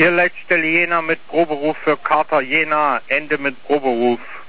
Hier Leitstelle Jena mit Proberuf für Kater Jena, Ende mit Proberuf.